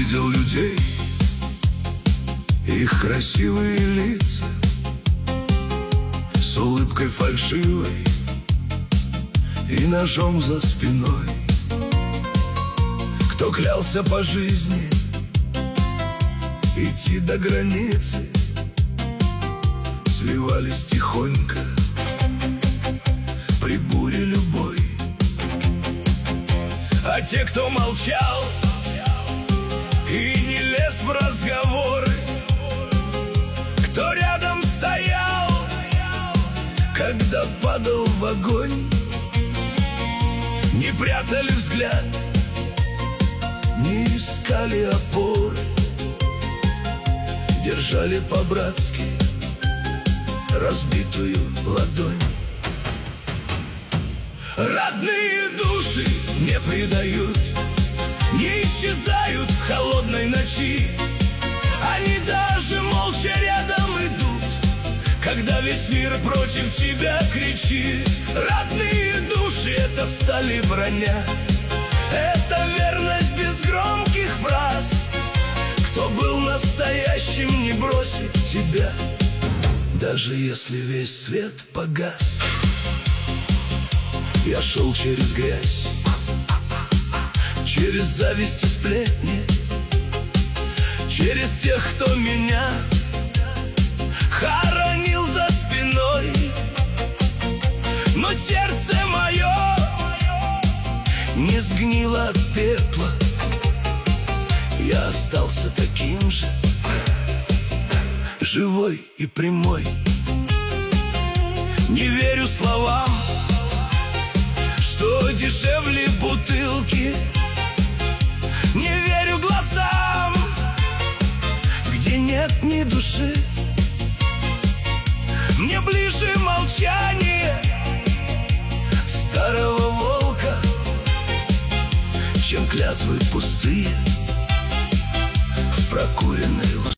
видел людей, их красивые лица с улыбкой фальшивой и ножом за спиной. Кто клялся по жизни идти до границы, сливались тихонько при буре любой. А те, кто молчал и не лез в разговоры, кто рядом стоял, когда падал в огонь, не прятали взгляд, не искали опоры, держали по-братски разбитую ладонь. Родные души не предают, не исчезают в холодной ночи. Они даже молча рядом идут, когда весь мир против тебя кричит. Родные души — это сталь и броня, это верность без громких фраз. Кто был настоящим, не бросит тебя, даже если весь свет погас. Я шел через грязь, через зависть и сплетни, через тех, кто меня хоронил за спиной. Но сердце мое не сгнило от пепла, я остался таким же, живой и прямой. Не верю словам, что дешевле бутылки, не верю глазам, где нет ни души. Мне ближе молчание старого волка, чем клятвы пустые в прокуренной луже.